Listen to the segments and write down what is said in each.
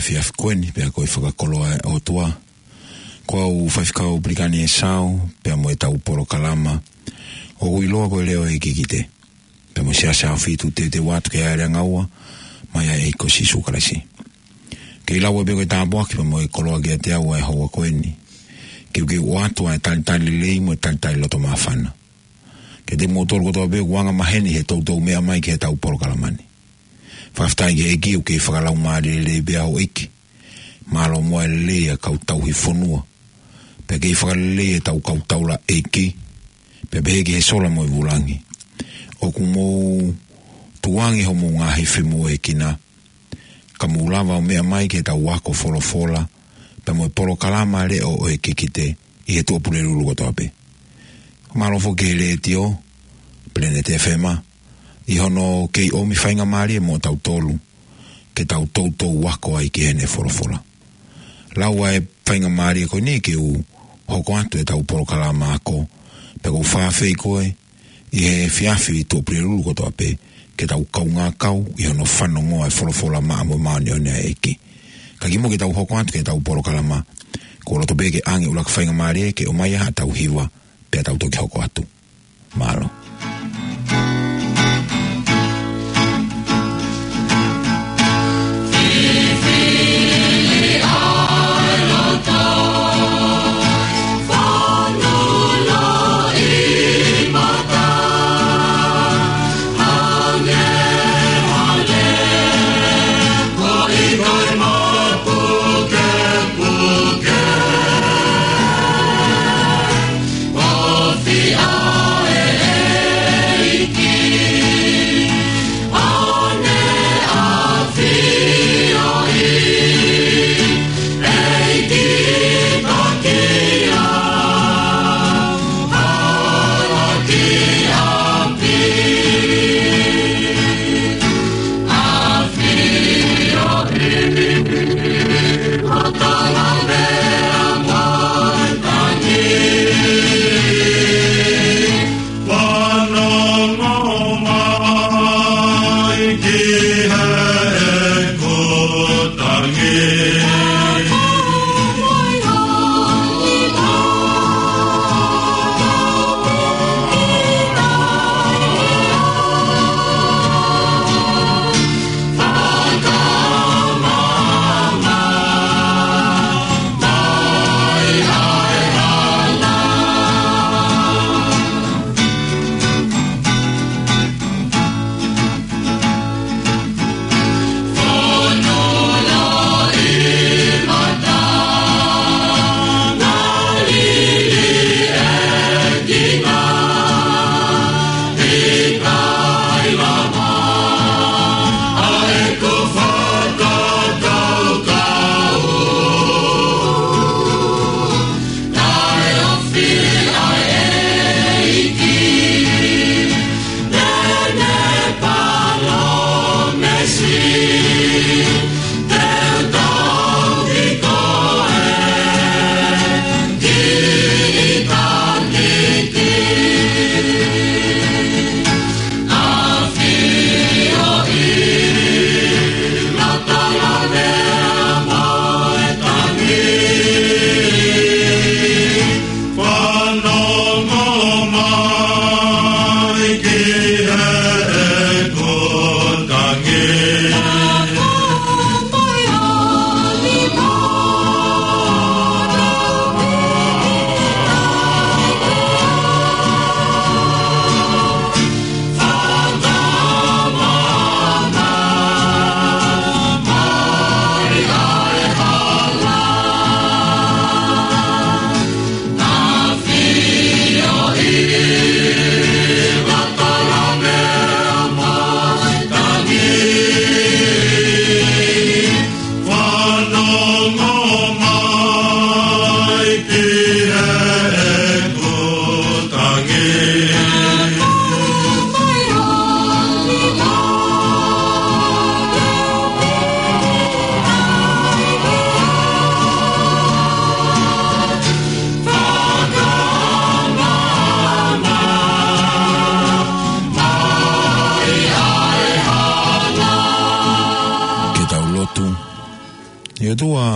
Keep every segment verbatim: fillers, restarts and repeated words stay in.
fiaf koeni pe ko whakakoloa o tua. Ko au whaifikau brigani e sao, pe mo e tau poro kalama, o uiloa ko leo e kikite. Pe mo sia sao fitu te te watu ke aere ngaua, mai a e ko sisu karasi. Ke ilawa beko e tāboaki pe mo e koloa kia te au e haua koeni. Ke uke watu a e tali tali lei mo e tali tali loto mawhana. Ke te motor kotoa beko wanga maheni he tau tau mea mai ke he tau poro kalamani. Whaftai ke eki uke i whakalau maare le bea o eki. Malo moa e le a kau tau hi whonua. Pe ke i whakalele e tau kau taula eki. Pe peheke he sola mo i vulangi. O ku mou tuangi ho mou ngahi whimu e kina. Ka mou lava o mea mai ke tau wako folo fola. Pe mo i polo kalama le o e kikite i he tuapule rulu kotoa pe. Malofo ke le tio. Planet F M A. I hono kei omi whainga maari e mo tau tolu. Ke tau tau tau wako ai ki hene folo fola. Laua e whainga maari e koe ni ke u hoko atu e tau polo kalama ako. Pe kou whawhei koe i he fiafi i tō prirulu kotoa pe ke tau kau ngā kau i hono whano ngoa e wholofola maa mo maani o nea eki. Ka kimo ke tau hoko atu ke tau polo kalama ko roto pe ke ange ulak whainga maari e ke o mai aha tau hiwa pe tau toki hoko atu. Malo.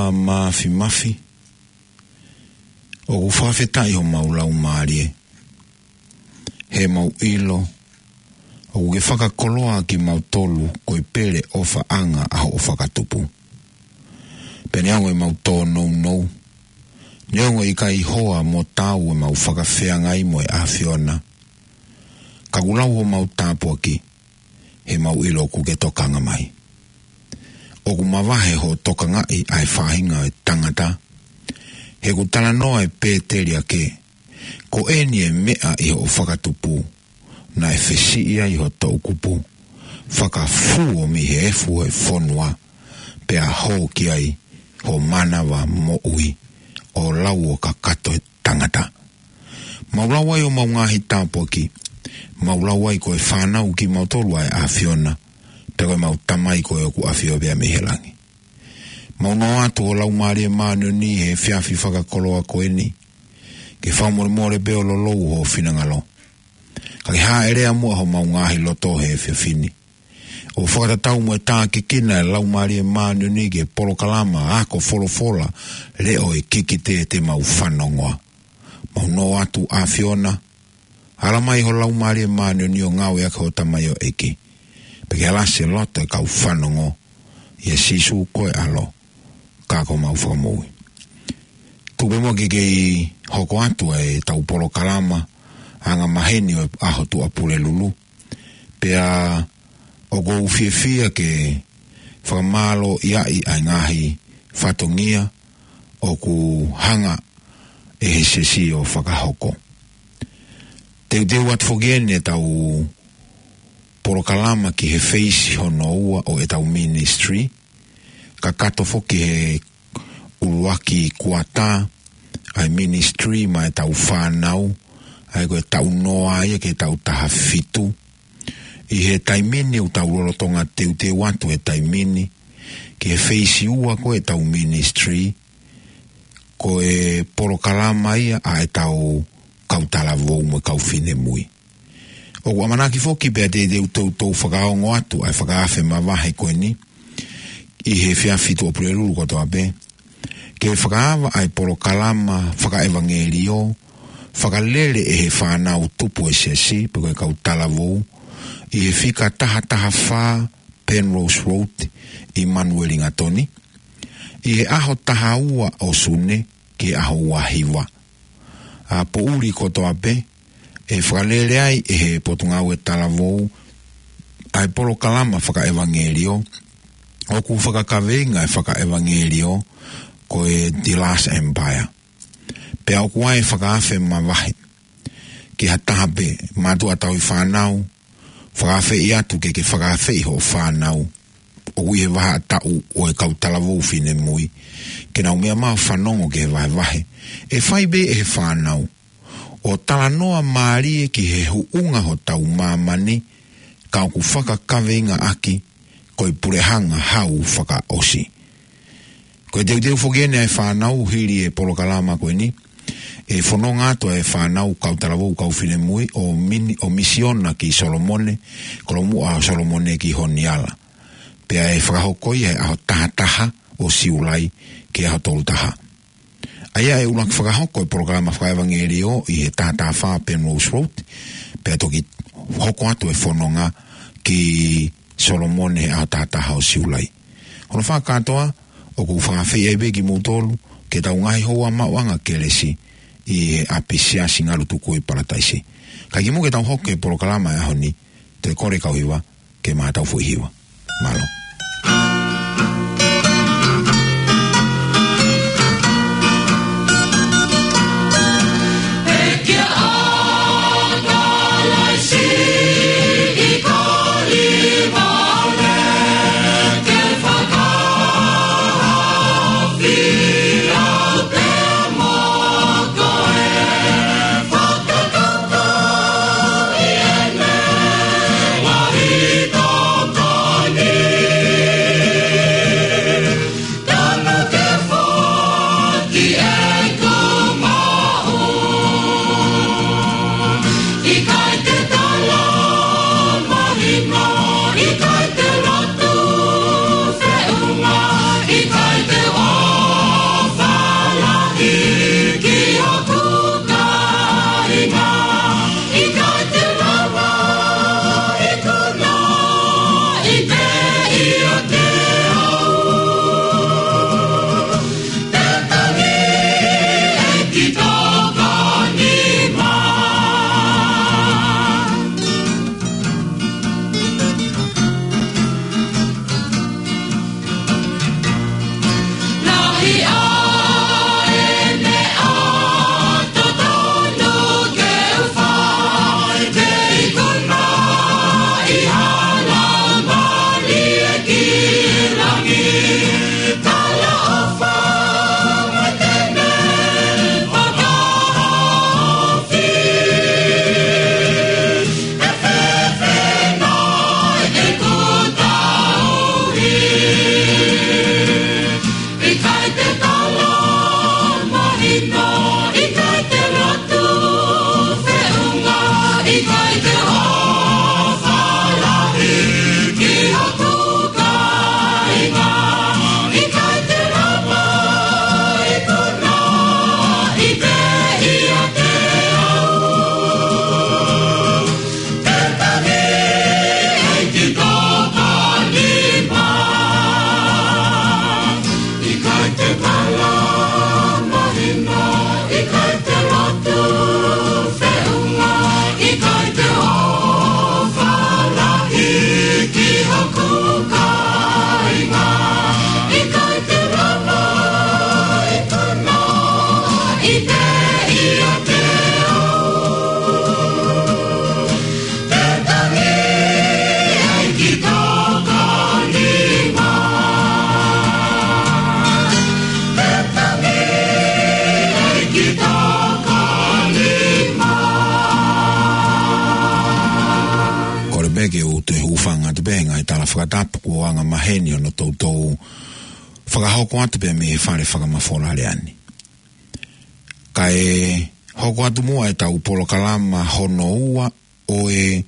koloa mafi mafi. O ufafetai ho maulau maarie. He mau ilo. O ge whakakoloa ki mau tolu koi pere o whaanga aho o whakatupu. Pene ango e mau tō nou nou. Niongo i kai hoa mo tau e mau whakawhea ngai mo e awhiona. Kagulau ho mau tāpua ki. He mau ilo ku ke tokanga mai. O ku mawahe ho tokanga i ai whahinga e tangata. He ku tala noa e pēteria ke. Ko eni e mea i ho whakatupu. Na e whesiia i ho tau kupu. Whakafu o mi he efu e whonua. Pea ho ki ai. Ho manawa mo ui. O lau o kakato e tangata. Maulawai o mau ngahi tāpua ki. Maulawai ko e whanau ki mautolua e awhiona. Peko e mau tamai ko e oku awhio bea mehelangi. Mauno atu o lau maari e maano ni he whiawhi whakakoloa ko e ni. Ke whaumore more beo lo lou ho whinangalo. Kaki haa ere amua ho mau ngahi loto he whiawhini. O whakatatau mo e tā ke kina e lau maari e maano ni ke polo kalama ako folo fola leo e kikite te mau whanongoa. Mauno atu a whiona. Hala mai ho lau maari e maano ni o ngau e ako tamai o eki. Peke alase loto e kau whanongo. Ia sisu koe alo. Kako mau whakamui. Tupe mo ke kei hoko atu e tau polo kalama. Anga maheni o aho tu apure lulu. Pea o go ufiefia ke whakamalo iai ai ngahi whatongia. O ku hanga e he sesi o whakahoko. Teu teu at fogene tau polo kalama ki he feisi hono ua o e tau ministry. Ka kato foki he uruaki kuata ai ministry ma e tau whanau. Ai ko e tau noa ia ke tau taha fitu. I he taimini u tau rorotonga teu teu atu e taimini. Ki he feisi ua ko e tau ministry. Ko e polo kalama ia a e tau kautala vou mo kau fine mui. O kua manaki foki pia te te utau tau whakaongo atu ai whakaafe mawahe koe ni. I he whiawhitu o purelulu koto ape. Ke whakaava ai polo kalama whakaevangelio. Whakalele e he whanau tupu e sesi peko e kautala vou. I he whika taha taha wha Penrose Road i Manueli Ngatoni. I he aho taha ua o sune ki aho ua hiwa. A po uri koto ape. E whakalele ai e he potungau e talavou. Ai polo kalama whaka evangelio. O ku whakakavenga e whaka evangelio. Ko e The Last Empire. Pea o kuai whakaafe mawahe. Ki hatahape matu atau i whanau. Whakaafe i atu ke ke whakaafe i ho whanau. O kui he waha atau o e kautalavou fine mui. Ke nau mea maa whanongo ke he wahe wahe. E whaibe e he whanau. O talanoa maarie ki he huunga ho tau mamani. Ka ku whakakavenga aki. Ko i purehanga hau whaka osi. Ko e teu teu whogene e whanau hiri e polo kalama koe ni. E whanonga ato e whanau kautalavou kau fine mui o, mini, o misiona ki Solomone. Kolomu a Solomone ki Honiala. Pea e whakahokoi e aho taha taha o siulai ki aho tolu taha. Aia e ulak whakahoko e programa whaevangelio i he taha wha Penrose Road. Pea toki hoko atu e whanonga ki Solomone aho taha taha o siulai. Hono whakatoa o ku whakawhi e beki mūtolu ke tau ngahi hoa mawanga kelesi i he apisia singaru tuku i parataisi. Ka ki mu ke tau hoke e porokalama e ahoni te kore kau hiwa ke maa tau fui hiwa. Malo. Yeah. Whakatapu ko anga maheni ono tautou whakahoko atu pe me whare whakamawhora leani. Ka e hoko atu mua e tau polo kalama hono ua o e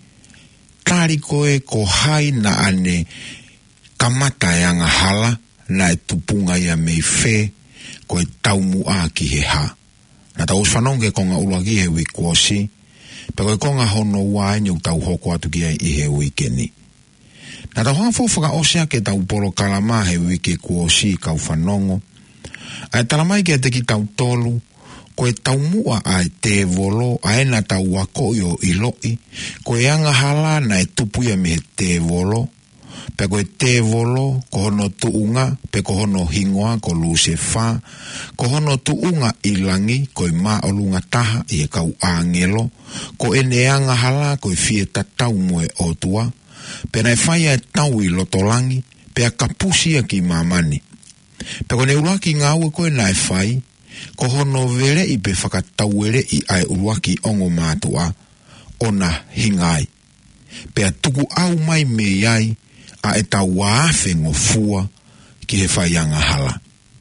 tariko e ko hai na ane kamata e anga hala na e tupunga ia mei whe ko e tau mua ki he ha. Na tau whanonge konga ulagi he wikuosi pe ko e konga hono ua e nyau tau hoko atu ki i he wikeni. Na tau hanga fōwhaka osea ke tau polo kalama he wike kuosi kau whanongo. Ai talamai ke te ki tau tolu, ko e tau mua ai te volo, ai na tau wako i o iloi, ko e anga hala na e tupuia me he te volo, pe ko e te volo, ko hono tuunga, pe ko hono hingoa, ko luse wha, ko hono tuunga ilangi, ko e maa olunga taha i e kau angelo, ko e ne anga hala, ko e fie tatau moe o tua, pe na e whaia e tau i lotolangi, pe a kapusia ki mamani. Pe ko ne uruaki ngā ue koe na e whai, ko hono vere i pe whakatauere i ai uruaki ongo mātua, o na hingai. Pe a tuku au mai me iai, a e tau waafe ngo fua, ki he whai anga hala.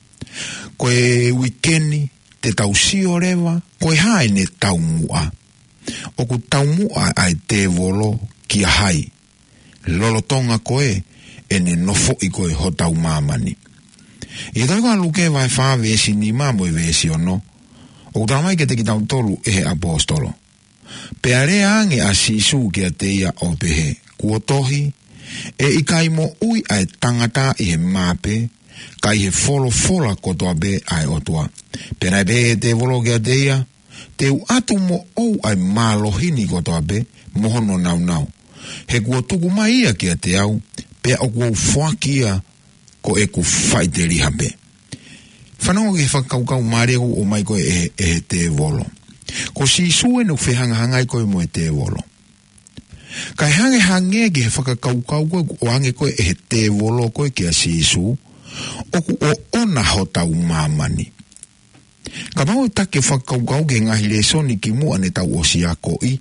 Ko e wikeni, te tau sio rewa, ko e hae ne tau mua. O ku tau mua ai te volo ki a hai. Lolotonga koe, e ne nofo i koe ho tau mamani. I tau ka luke vai wha vesi ni mamo e vesi ono, o kutamai ke te ki tau tolu e he apostolo. Pe are ange a sisu ki a teia o pehe kuotohi, e i kai mo ui ai tangata i he mape, kai he folo fola kotoa be ai otua. Pe nai be e te volo ki a teia, te u atu mo ou ai malohini kotoa be, mohono nau nau. He kua tuku mai ia ki a te au, pea o kua ufuakia ko e ku whai te riha pe. Whanau ke whakaukau mareu o mai koe e, e te volo. Ko si sue no whehanga hangai koe mo e te volo. Kai hange hange ke he whakakaukau koe o hange koe e te volo koe ki a si su, o ku o ona ho tau mamani. Ka mau take whakaukau ke ngahi le soni ki mua ne tau o si a koi,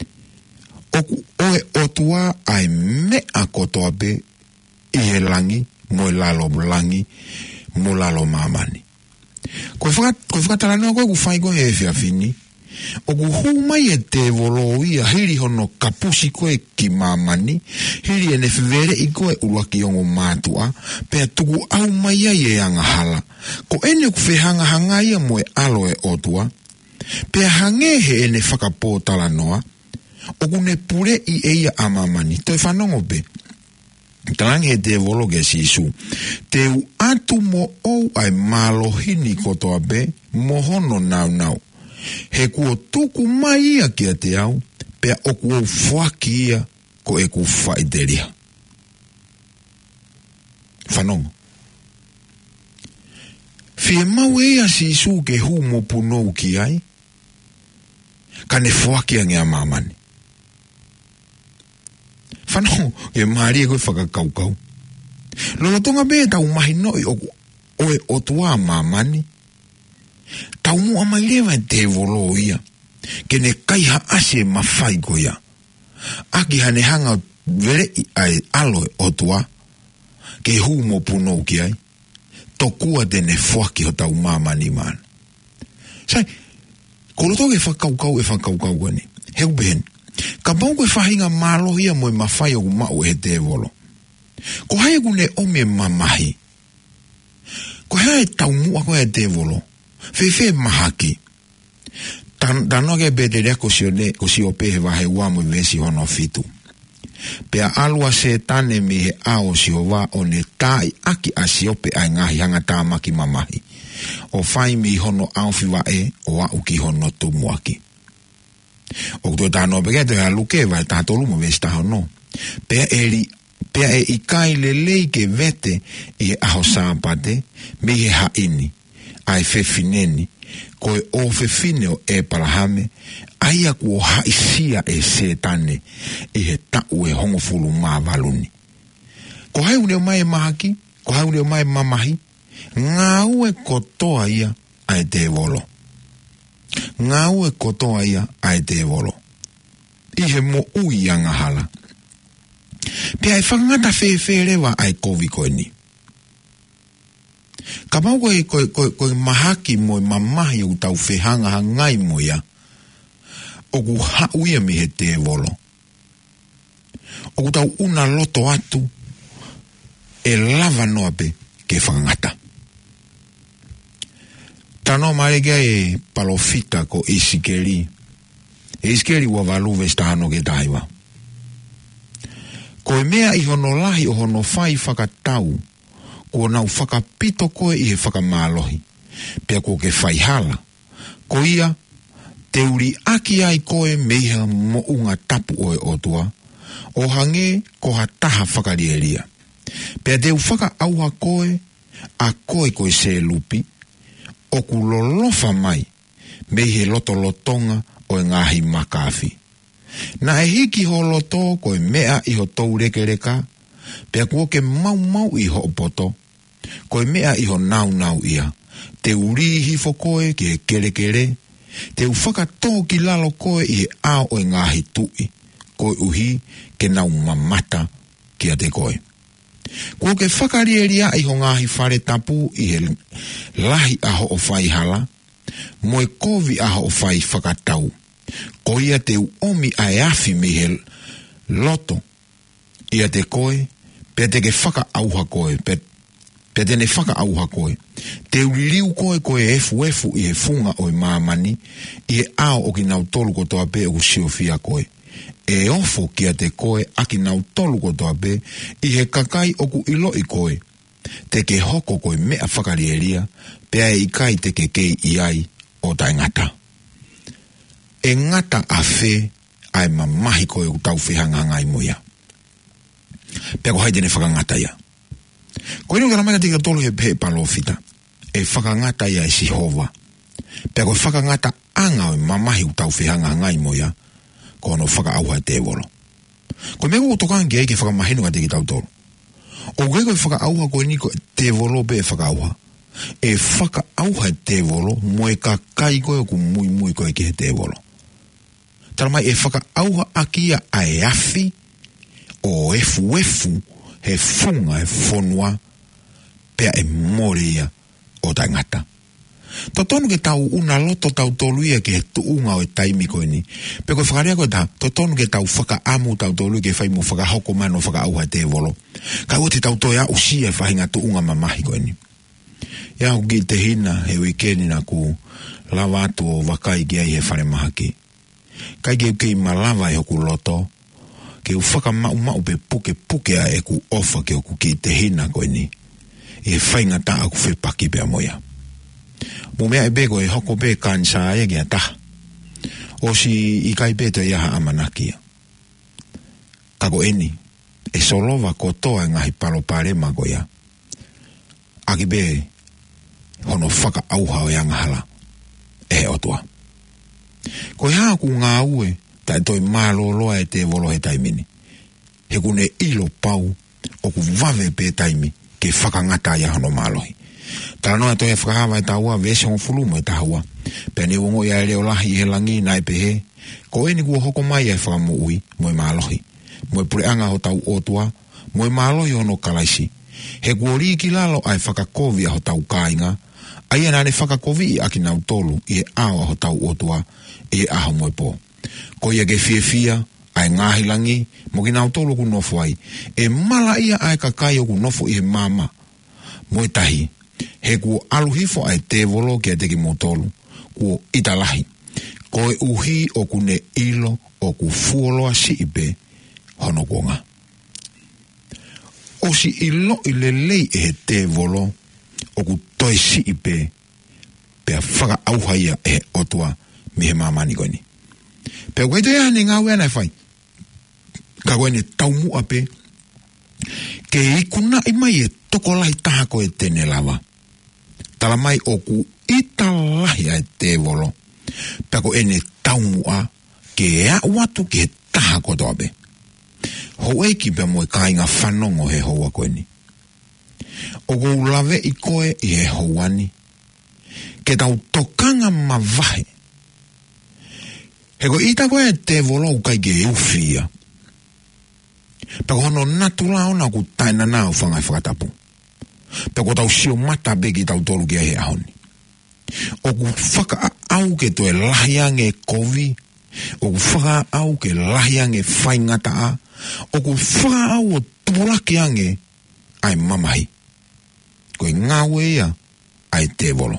oku oe otua ai me a kotoa be i he langi, mo e lalo langi, mo lalo mamani. Koe whakataranoa koe ku whai koe e whiawhini, oku huu mai e te volo ia hiri hono kapusi koe ki mamani, hiri e ne whiwere i koe uruaki ongo mātua, pea tuku au mai ai e anga hala. Ko ene ku whihanga hangaia mo e alo e otua, pea hangehe e ne whakapōtalanoa, o kune pure i eia amamani. Toi whanongo be. Talangi he te volo ke sisu. Te u atu mo ou ai malohini kotoa be, mohono nau nau. He kuo tuku mai ia ki a te au, pea o kuo whaki ia ko e ku whaiteria. Whanongo. Fie mau ea sisu ke hu mo punou ki ai, ka ne whaki a ngea mamani. Whanau, e maari e koe whakakaukau. Lola tonga be tau mahi noi o, o e otua mamani. Tau mua mai lewa e te volo ia. Ke ne kaiha ase mawhai ko ia. Aki hane hanga vere i ai alo e otua. Ke hu mo punou ki ai. Tokua te ne whaki ho tau mamani man. Sai, koloto e whakaukau e whakaukau gani. Heu behen. Ka pau koe whahinga malohia mo e mawhai o kumau e te volo. Ko hae kune ome mamahi. Ko hae tau mua koe e te volo. Whewhe mahaki. Tanoa ke bete rea ko si o ne, ko si o pehe wahe ua mo vesi hono fitu. Pea alua se tane me he ao si hova o ne tai aki a si ope ai ngahi hanga tā maki mamahi. O whai mi hono awhiwa e o a uki hono tumuaki. O kuto tāno peke te hea luke vai tātolu mo vesta hono. Pea eri Pea e ikai le lei ke vete i e aho sāpate mi he haini, ai whewhineni, koe o whewhineo e palahame, aia kua haisia e setane i he tau e hongofulu mā valuni. Ko hai uneo mai mahaki, ko hai uneo mai mamahi, ngā ue kotoa ia ai te volo. Ngā ue kotoa ia ai te volo. I he mo ui anga hala. Pea e whangata whewherewa ai kovi koe ni. Ka mau koe, koe, koe, koe mahaki moe mamahi o tau whehanga hangai moia, o ku hauia mi he te volo. O ku tau una loto atu, e lava noape ke whangata. Tano maregea e palofita ko isikeri. E isikeri wa valu vestahano ke taiwa. Koe mea i hono lahi o hono whai whakatau, ko nau whakapito koe i he whakamālohi. Pea ko ke whai hala, ko ia, te uri aki ai koe meiha mo unga tapu oe otua, o hange ko ha taha whakarieria. Pea te u whaka auha koe, a koe koe se lupi, o ku lolofa mai, meihe loto lotonga o ngahi makawhi. Na e hiki ho loto koe mea i ho tau reke reka, pea kua ke mau mau i ho poto, koe mea i ho nau nau ia, te uri hifo koe ki he kere kere, te u whakatō ki lalo koe i he ao o ngahi tui, koe uhi ke nau mamata ki a te koe. Kua ke whakarieria i ho ngahi whare tapu i he lahi aho o whai hala, moe kovi aho o whai whakatau, ko ia te uomi ai afi mi he loto ia te koe, pe te ke whaka auha koe, pe, pe te ne whaka auha koe. Te uriliu koe koe efu efu i he funga o i mamani, i he ao o ki nau tolu ko toa pe o siofia koe. E ofo kia te koe aki nau tolu ko toa pe, i he kakai o ku ilo i koe. Te ke hoko koe mea whakarieria, pe ai i kai te ke kei i ai o tai ngata. E ngata a whe ai mamahi koe u tau whihanga ngai moia. Pea ko haidene whakangata ia. Koe ino kara mai tika tolu he pe palofita. E whakangata ia e sihova. Pea koe whakangata anga o mamahi u tau whihanga ngai moia. Ko no whaka auha te volo. Koe mea ko tokangi ai ke whakamahinu ka tiki tau tolu. O koe koe whaka auha koe niko te volo pe e whaka auha. E whaka auha te volo moe ka kai koe o ku mui mui koe ki he te volo. Tara mai e whaka auha akia a e afi o efu efu he funga e fonua pea e morea o tai ngata. To tonu ke tau una loto tau toluia ke he tuunga o e taimi koe ni. Pe koe whakarea koe ta, to tonu ke tau whaka amu tau toluia ke whai mo whaka hoko mano whaka auha te volo. Ka ua te tau toia usia e whahinga tuunga mamahi koe ni. Ia huki te hina he wikeni na ku lawa atu o wakai ki ai he whare mahaki. Kai ke kei malava e hoku loto, ke u whaka mau mau pe puke puke a e ku ofa ke oku ki te hina koe ni. E whainga ta aku whepaki pea moia. Mo mea e bego e hoko pe kansa e kia taha. O si i kai pe te iaha amanakia. Kako eni, e solova kotoa e ngahi palopare mako ia. Aki be, hono whaka auha o yanga hala. E otua. Ko haa ku ngā ue, tai toi mālo loa e te volo he taimini. He kune ilo pau, o ku vave pe taimi, ke whakangata ia hono mālohi. Tara noa toi e whakahawa e taua, vese on fulumo e taua. Pene wongo ia e reo lahi he langi nai pe he, ko e ni kua hoko mai e whakamu ui, moe mālohi. Moe pureanga ho tau otua, moe mālohi hono kalaisi. He kua riki lalo ai whakakovi ho tau kāinga, ai nane whakakovi i aki nau tolu i e awa ho tau otua, e aho moe po. Ko ia ke fia fia, ai ngahi langi, mo ki nau tolu ku nofo ai. E mala ia ai kakai o ku nofo i he mama. Moe tahi, he kuo aluhifo ai te volo ki a teki mo tolu, kuo italahi. Ko e uhi o ku ne ilo o ku fuoloa si ipe, hono kuonga. O si ilo i le lei e he te volo o ku toi si i pe pe a whaka auhaia e he otua mi he mamani koini. Pe koe te hane ngā wea nei whai. Ka koe ne taumu ape ke ikuna i mai e toko lai taha koe tene lava. Tala mai o ku ita lahi ai te volo. Pe koe ne taumu a ke ea watu ke taha koto ape. Ho eiki pe moe kai ngā whanongo he hoa koe ni. O kou lawe i koe i he houani. Ke tau tokanga mawahe. He ko ita koe te volo kai ke eufia. Pe ko hono natura ona ku taina nao whangai whakatapu. Pe ko tau sio mata beki tau tolu kia he ahoni. O ku whaka au ke toe lahiange kovi. O ku whaka au ke lahiange whaingata a. O ku whaka au o tupuraki ange ai mamahi. Koe ngāwe ia ai te volo.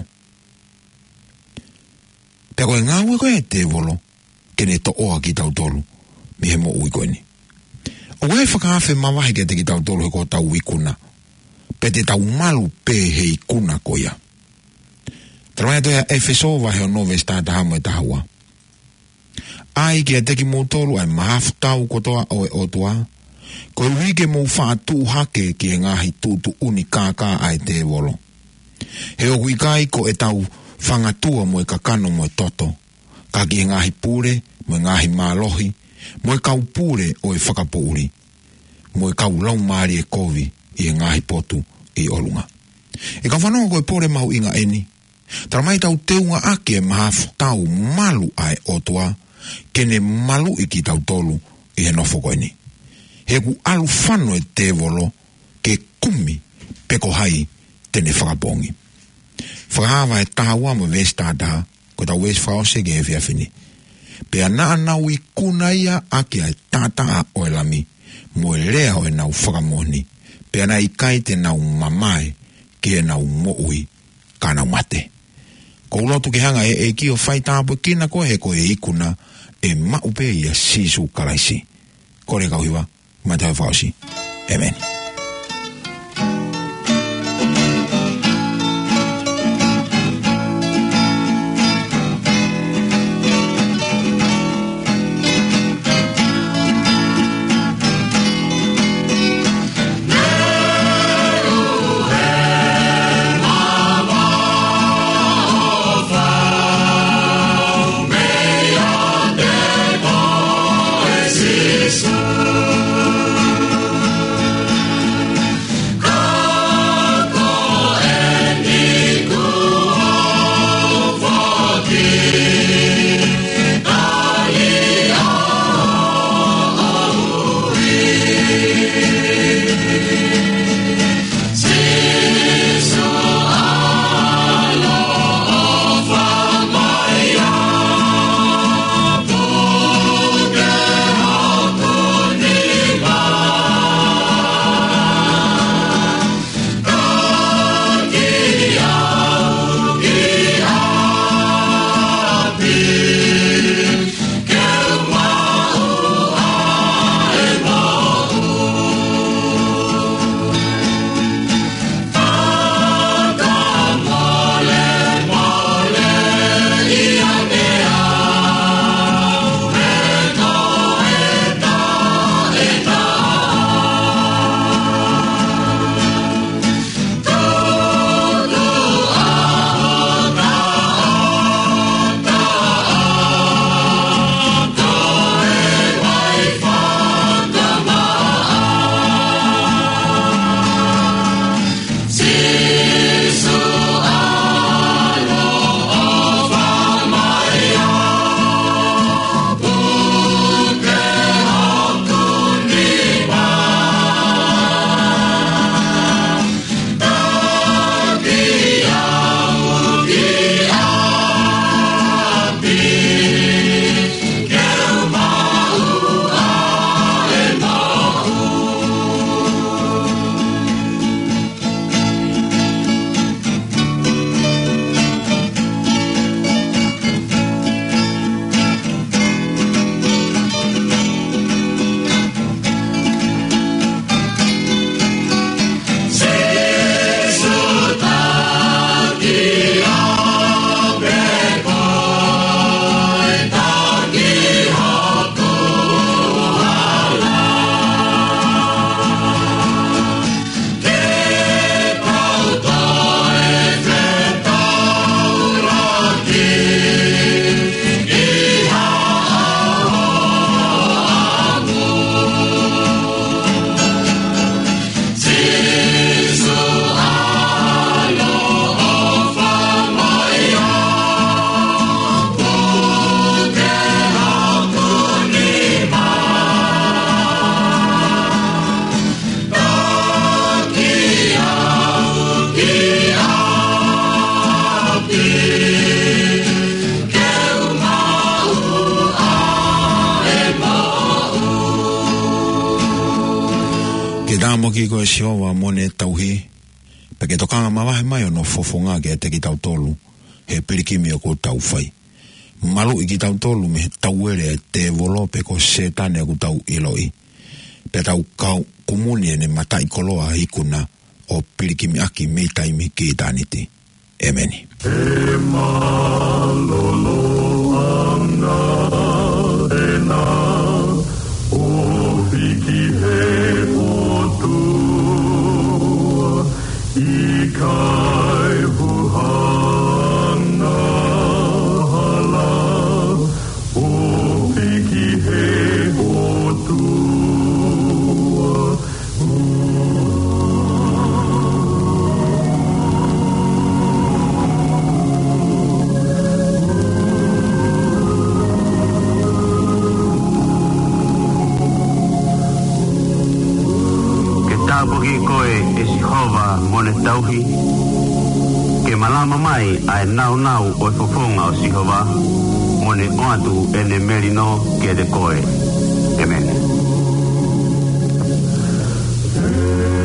Pe koe ngāwe koe te volo kene to oa ki tau tolu mi he mo ui koe ni. O koe whakaafe mawahi ke te ki tau tolu he ko tau ikuna. Pe te tau malu pe he ikuna koia. Taramai toia Efeso wa he o nove stata hamo e tahua. Ai ke te ki mo tolu ai mahafu tau kotoa o e otua. Koe wike mo whaatu hake ki e ngahi tutu uni kākā ai te volo. He o kui kai ko e tau whangatua mo e kakano mo e toto. Ka ki e ngahi pūre, mo e ngahi mālohi, mo e kau pūre o e whakapouri. Mo e kau lau maari e kovi i e ngahi potu i olunga. E ka whanonga koe pore mahu inga eni. Taramai tau teunga ake e mahafu tau malu ai otua, kene malu i ki tau tolu i he nofo koe ni. He ku alu whano e te volo ke kumi peko hai tene whakapongi. Whakahawa e tahaua mo vestata ko tau wes whaose ke he whiawhini. Pea naa nau i kuna ia ake ai tata o e lami mo e lea o e nau whakamoni. Pea na i kai te nau mamae ke e nau moui ka nau mate. Ko ulotu ke hanga e e ki o whai tāpo kina ko he ko e ikuna e maupe ia sisu kalaisi. Kore kauhiwa. Matau Fauci. Amen. mo ki ko e siova mo ne tauhi. Peke tokanga mawahe mai o no fofonga ke te ki tau tolu. He pirikimi o ko tau fai. Malu i ki tau tolu me tauere e te volope ko setane aku tau iloi. Pe tau kau kumuni ene matai koloa hikuna o pirikimi aki mei taimi ki taniti. Emeni. E malolo anga e na o piki he o tua i kai huhanga hala o piki he o tua Poki koe e Sihova mone tauhi. Ke malama mai ai nau nau o fofonga o Sihova mone oatu ene merino ke de koe. Amen.